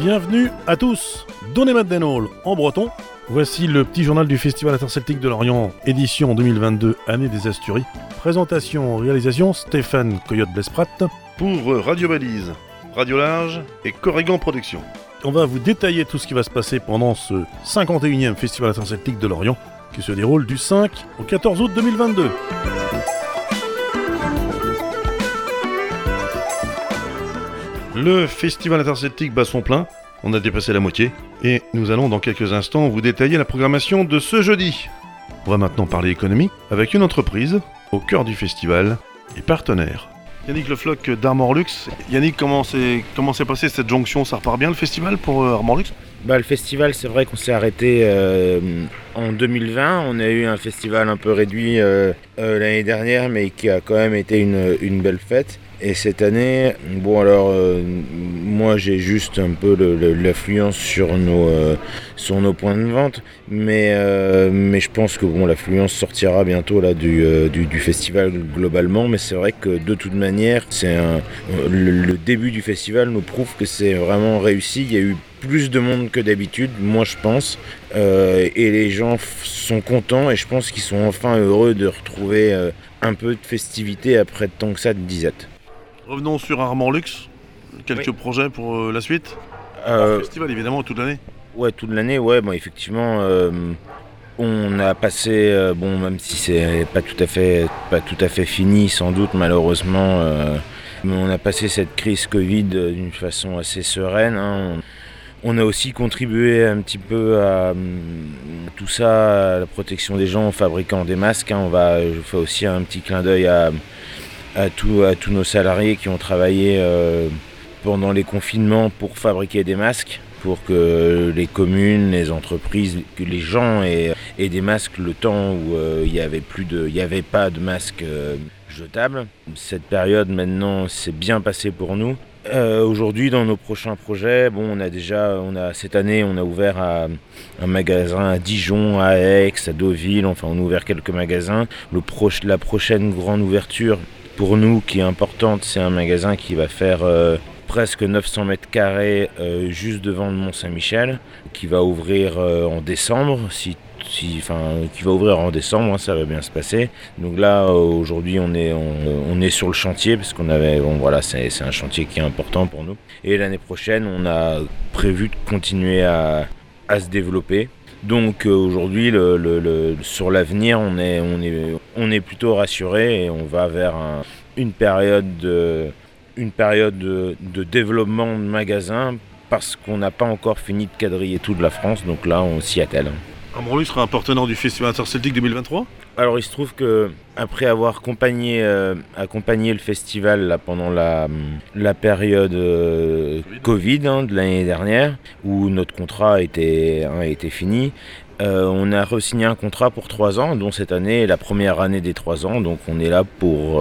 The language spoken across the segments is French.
Bienvenue à tous. Donnez Maddenhall en breton. Voici le petit journal du Festival interceltique de Lorient, édition 2022, année des Asturies. Présentation, réalisation, Stéphane Coyote-Blesprat. Pour Radio Balise, Radio Large et Corrigan Productions. On va vous détailler tout ce qui va se passer pendant ce 51e Festival interceltique de Lorient, qui se déroule du 5 au 14 août 2022. Le Festival interceltique bat son plein, on a dépassé la moitié, et nous allons dans quelques instants vous détailler la programmation de ce jeudi. On va maintenant parler économie avec une entreprise au cœur du festival et partenaire. Yannick Lefloc d'Armor Luxe. Yannick, comment s'est passé cette jonction? Ça repart bien le festival pour Armor Luxe? Le festival, c'est vrai qu'on s'est arrêté en 2020. On a eu un festival un peu réduit l'année dernière, mais qui a quand même été une belle fête. Et cette année, moi j'ai juste un peu l'affluence sur nos points de vente, mais je pense que l'affluence sortira bientôt là du festival globalement. Mais c'est vrai que de toute manière, le début du festival nous prouve que c'est vraiment réussi. Il y a eu plus de monde que d'habitude, moi je pense, et les gens sont contents et je pense qu'ils sont enfin heureux de retrouver un peu de festivité après tant que ça de disette. Revenons sur Armor Luxe, quelques projets pour la suite. Festival évidemment toute l'année. Ouais, toute l'année, effectivement, on a passé, même si c'est pas tout à fait fini sans doute malheureusement, mais on a passé cette crise Covid d'une façon assez sereine. On a aussi contribué un petit peu à tout ça, à la protection des gens en fabriquant des masques. Je fais aussi un petit clin d'œil à tous nos salariés qui ont travaillé pendant les confinements pour fabriquer des masques, pour que les communes, les entreprises, que les gens aient des masques le temps où il n'y avait pas de masques jetables. Cette période maintenant s'est bien passée pour nous. Aujourd'hui, dans nos prochains projets, cette année, on a ouvert un magasin à Dijon, à Aix, à Deauville. Enfin, on a ouvert quelques magasins. La prochaine grande ouverture pour nous, qui est importante, c'est un magasin qui va faire presque 900 mètres carrés juste devant le Mont-Saint-Michel, qui va ouvrir en décembre. Qui va ouvrir en décembre, ça va bien se passer. Donc là, aujourd'hui, on est sur le chantier parce c'est un chantier qui est important pour nous. Et l'année prochaine, on a prévu de continuer à se développer. Donc aujourd'hui, sur l'avenir, on est plutôt rassuré et on va vers une période de développement de magasins parce qu'on n'a pas encore fini de quadriller toute la France. Donc là, on s'y attelle. Armor Luxe sera un partenaire du Festival interceltique 2023. Alors il se trouve que après avoir accompagné le festival là, pendant la période Covid de l'année dernière, où notre contrat a été fini, on a re-signé un contrat pour 3 ans, dont cette année est la première année des 3 ans. Donc on est là pour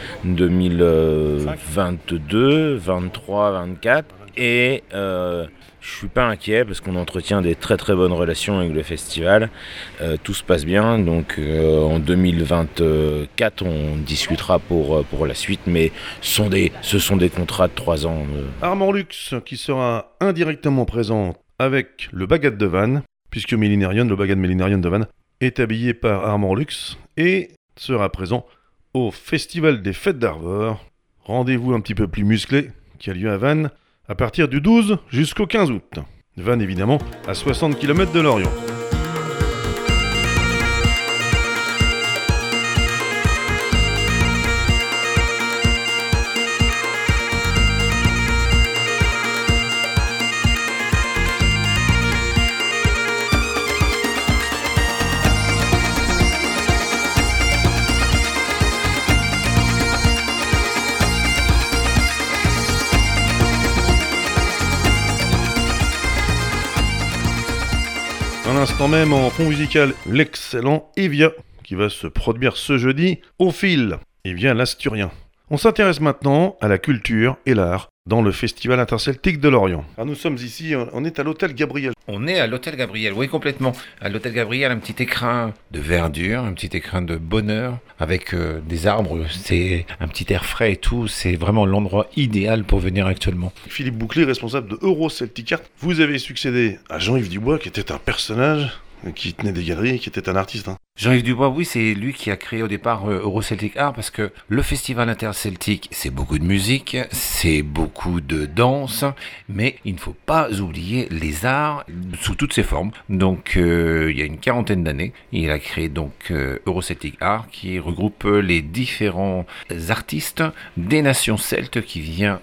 2022, 23, 24 et je suis pas inquiet parce qu'on entretient des très très bonnes relations avec le festival. Tout se passe bien, donc en 2024 on discutera pour la suite, mais ce sont des contrats de 3 ans. Armor Luxe qui sera indirectement présent avec le Bagat de Vannes, puisque le Bagat Mélinarion de Vannes est habillé par Armor Luxe et sera présent au Festival des Fêtes d'Arvor. Rendez-vous un petit peu plus musclé qui a lieu à Vannes à partir du 12 jusqu'au 15 août. Vannes évidemment à 60 km de Lorient. À l'instant même, en fond musical, l'excellent Evia, qui va se produire ce jeudi au Fil. Evia l'Asturien. On s'intéresse maintenant à la culture et l'art dans le Festival interceltique de Lorient. Alors nous sommes ici, on est à l'hôtel Gabriel. On est à l'hôtel Gabriel, oui complètement. À l'hôtel Gabriel, un petit écrin de verdure, un petit écrin de bonheur, avec des arbres, c'est un petit air frais et tout, c'est vraiment l'endroit idéal pour venir actuellement. Philippe Bouclé, responsable de Euroceltic Art, vous avez succédé à Jean-Yves Dubois, qui était un personnage, qui tenait des galeries, qui était un artiste. Jean-Yves Dubois, oui, c'est lui qui a créé au départ Euroceltic Art parce que le festival interceltique, c'est beaucoup de musique, c'est beaucoup de danse, mais il ne faut pas oublier les arts sous toutes ses formes. Donc, il y a une quarantaine d'années, il a créé donc Euroceltic Art qui regroupe les différents artistes des nations celtes qui viennent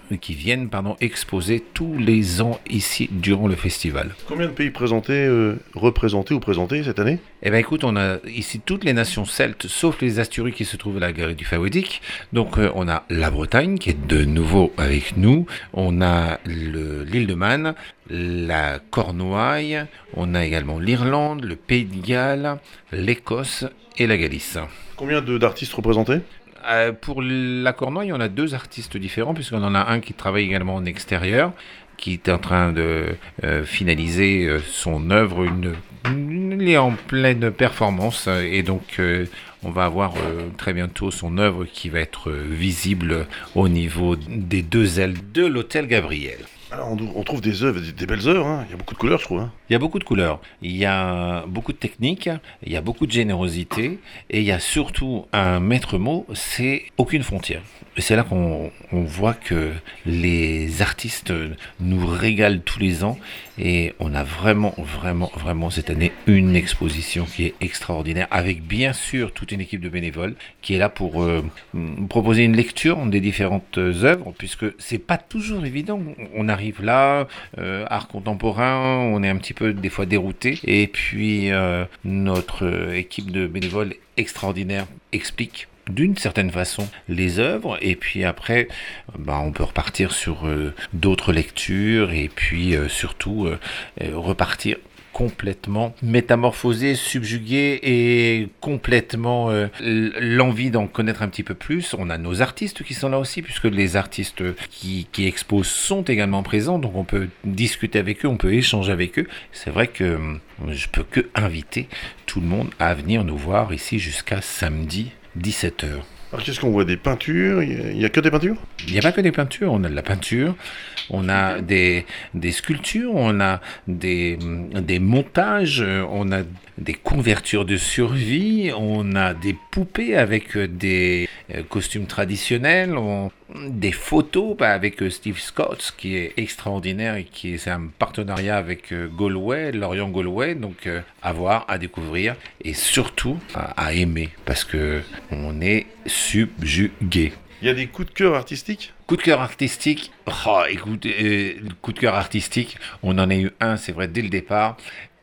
exposer tous les ans ici durant le festival. Combien de pays représentés ou présentés cette année ? Eh bien écoute, on a ici toutes les nations celtes, sauf les Asturies qui se trouvent à la galerie du Fawédic. Donc on a la Bretagne qui est de nouveau avec nous, on a l'île de Man, la Cornouaille, on a également l'Irlande, le Pays de Galles, l'Écosse et la Galice. Combien d'artistes représentés ? Pour la Cornouaille, on a 2 artistes différents, puisqu'on en a un qui travaille également en extérieur, qui est en train de finaliser son œuvre. Il est en pleine performance et donc on va avoir très bientôt son œuvre qui va être visible au niveau des 2 ailes de l'hôtel Gabriel. Alors on trouve des œuvres, des belles œuvres, il y a beaucoup de couleurs je trouve. Il y a beaucoup de couleurs, il y a beaucoup de technique, il y a beaucoup de générosité et il y a surtout un maître mot, c'est aucune frontière. Et c'est là qu'on voit que les artistes nous régalent tous les ans et on a vraiment cette année une exposition qui est extraordinaire avec bien sûr toute une équipe de bénévoles qui est là pour proposer une lecture des différentes œuvres puisque c'est pas toujours évident. On arrive là, art contemporain, on est un petit peu des fois dérouté et puis notre équipe de bénévoles extraordinaire explique d'une certaine façon les œuvres et puis après on peut repartir sur d'autres lectures et puis surtout repartir complètement métamorphosé, subjugué et complètement l'envie d'en connaître un petit peu plus. On a nos artistes qui sont là aussi puisque les artistes qui exposent sont également présents donc on peut discuter avec eux, on peut échanger avec eux. C'est vrai que je peux que inviter tout le monde à venir nous voir ici jusqu'à samedi 17h. Alors qu'est-ce qu'on voit ? Des peintures ? Il n'y a que des peintures ? Il n'y a pas que des peintures, on a de la peinture, on a des sculptures, on a des montages, on a des couvertures de survie, on a des poupées avec des costumes traditionnels, des photos avec Steve Scott qui est extraordinaire et c'est un partenariat avec Galway, Lorient Galway, donc à voir, à découvrir et surtout à aimer parce que on est subjugué. Il y a des coups de cœur artistiques ? Coup de cœur artistique, écoute, coup de cœur artistique, on en a eu un, c'est vrai, dès le départ.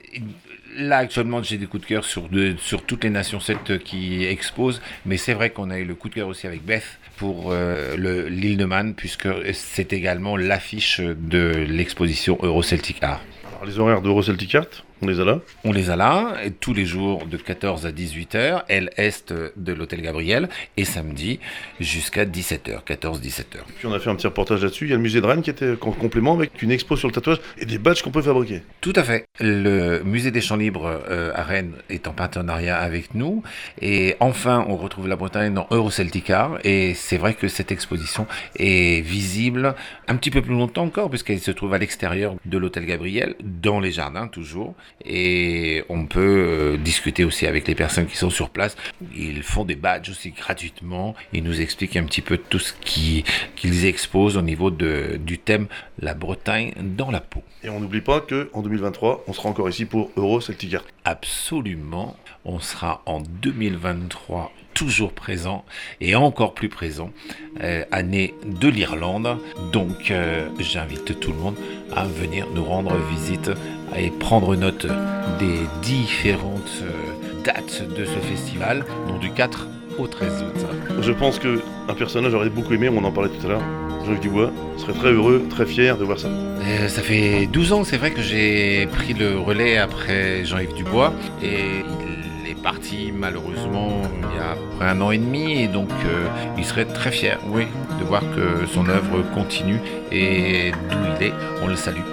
Là, actuellement, j'ai des coups de cœur sur toutes les nations celtes qui exposent, mais c'est vrai qu'on a eu le coup de cœur aussi avec Beth pour l'île de Man, puisque c'est également l'affiche de l'exposition Euroceltic Art. Alors, les horaires d'Euroceltic Art, on les a là ? On les a là, tous les jours de 14 à 18h, aile est de l'hôtel Gabriel, et samedi jusqu'à 17h, 14-17h. Puis on a fait un petit reportage là-dessus, il y a le musée de Rennes qui était en complément avec une expo sur le tatouage et des badges qu'on peut fabriquer. Tout à fait. Le musée des Champs Libres à Rennes est en partenariat avec nous, et enfin on retrouve la Bretagne dans Euroceltic Art, et c'est vrai que cette exposition est visible un petit peu plus longtemps encore, puisqu'elle se trouve à l'extérieur de l'hôtel Gabriel, dans les jardins toujours, et on peut discuter aussi avec les personnes qui sont sur place. Ils font des badges aussi gratuitement, ils nous expliquent un petit peu tout ce qu'ils exposent au niveau du thème La Bretagne dans la peau. Et on n'oublie pas qu'en 2023, on sera encore ici pour Euroceltic Art. Absolument, on sera en 2023 toujours présent et encore plus présent, année de l'Irlande. Donc j'invite tout le monde à venir nous rendre visite et prendre note des différentes dates de ce festival, donc du 4 au 13 août. Je pense qu'un personnage j'aurais beaucoup aimé, on en parlait tout à l'heure, Jean-Yves Dubois, serait très heureux, très fier de voir ça. Ça fait 12 ans, c'est vrai que j'ai pris le relais après Jean-Yves Dubois et il est parti malheureusement il y a à peu près 1 an et demi et donc il serait très fier, oui, de voir que son œuvre continue et d'où il est, on le salue.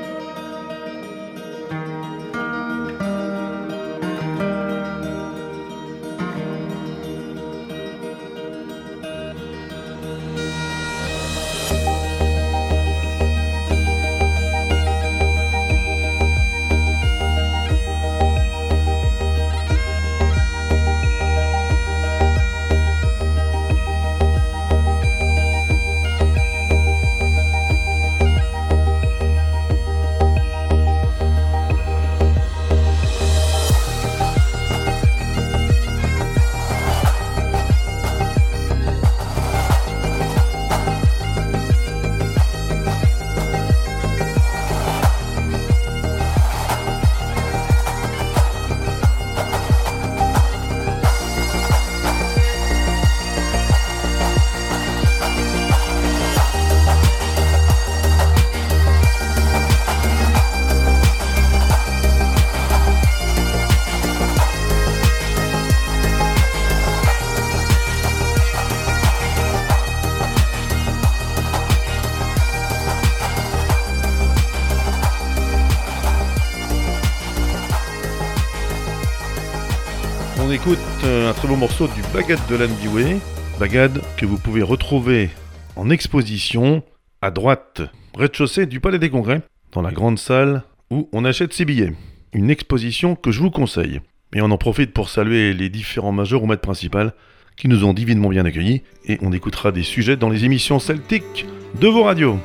On écoute un très beau morceau du Bagad de l'Anbiway, Bagad que vous pouvez retrouver en exposition à droite, rez-de-chaussée du Palais des Congrès, dans la grande salle où on achète ses billets. Une exposition que je vous conseille. Et on en profite pour saluer les différents majors ou maîtres principales qui nous ont divinement bien accueillis et on écoutera des sujets dans les émissions celtiques de vos radios.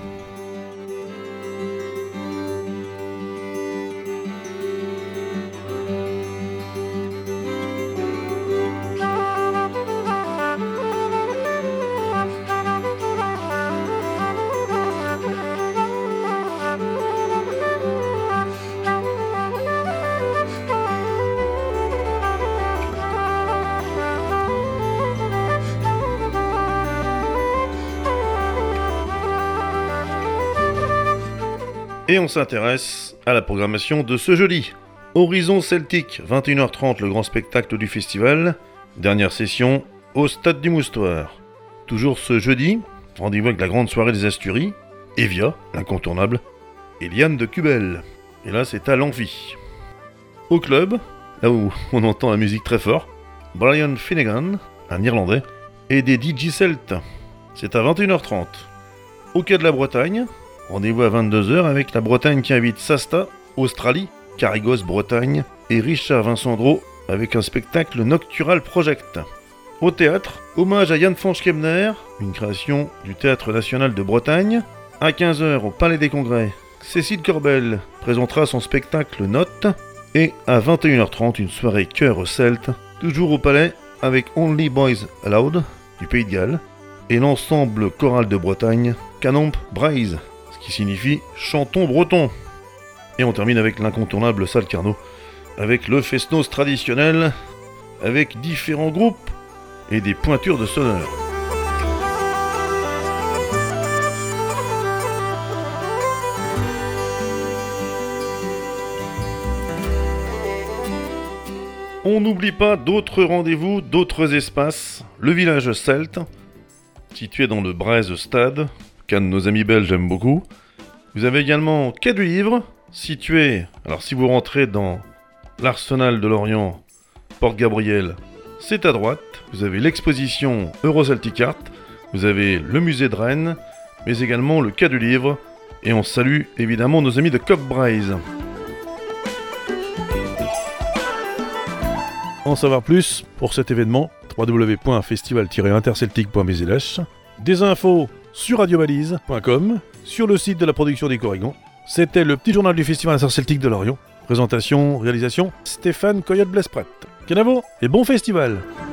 Et on s'intéresse à la programmation de ce jeudi. Horizon Celtique, 21h30, le grand spectacle du festival. Dernière session au Stade du Moustoir. Toujours ce jeudi, rendez-vous avec la grande soirée des Asturies, Evia, l'incontournable, et Liane de Cubel. Et là, c'est à l'Amphi. Au club, là où on entend la musique très fort, Brian Finnegan, un Irlandais, et des DJ Celtes. C'est à 21h30. Au Quai de la Bretagne, rendez-vous à 22h avec la Bretagne qui invite Sasta, Australie, Carigos Bretagne et Richard Vincent Drault avec un spectacle Noctural Project. Au théâtre, hommage à Jan van Schemner, une création du Théâtre National de Bretagne. À 15h au Palais des Congrès, Cécile Corbel présentera son spectacle Note. Et à 21h30, une soirée chœur celte, toujours au Palais avec Only Boys Allowed du Pays de Galles et l'ensemble choral de Bretagne Canomp Braise, qui signifie « chantons breton ». Et on termine avec l'incontournable Salle Carnot, avec le Festnos traditionnel, avec différents groupes et des pointures de sonneurs. On n'oublie pas d'autres rendez-vous, d'autres espaces. Le village celte, situé dans le Braise Stade, qu'un de nos amis belges aime beaucoup. Vous avez également Quai du Livre, situé, alors si vous rentrez dans l'Arsenal de Lorient, Porte Gabriel, c'est à droite. Vous avez l'exposition Euroceltic Art, vous avez le musée de Rennes, mais également le Quai du Livre, et on salue évidemment nos amis de Cop Braise. En savoir plus pour cet événement, www.festival-interceltique.bzlh. Des infos sur radiobalise.com, sur le site de la production des Corrigans. C'était le petit journal du Festival interceltique de Lorient. Présentation, réalisation, Stéphane Coyote-Blespret. Canavo et bon festival!